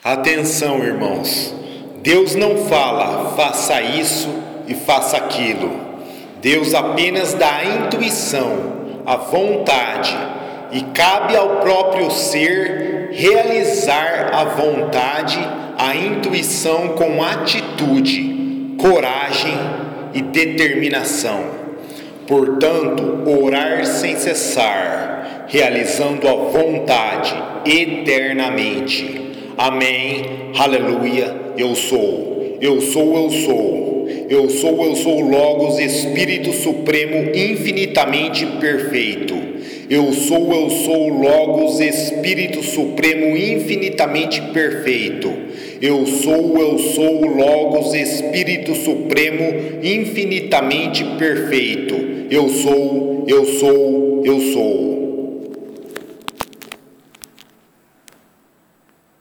Atenção, irmãos. Deus não fala, faça isso e faça aquilo. Deus apenas dá a intuição, a vontade, e cabe ao próprio ser realizar a vontade, a intuição com atitude, coragem e determinação. Portanto, orar sem cessar, realizando a vontade eternamente. Amém, aleluia, eu sou, eu sou, eu sou, eu sou, eu sou Logos, Espírito Supremo infinitamente perfeito. Eu sou Logos, Espírito Supremo infinitamente perfeito. Eu sou Logos, Espírito Supremo infinitamente perfeito. Eu sou, eu sou, eu sou.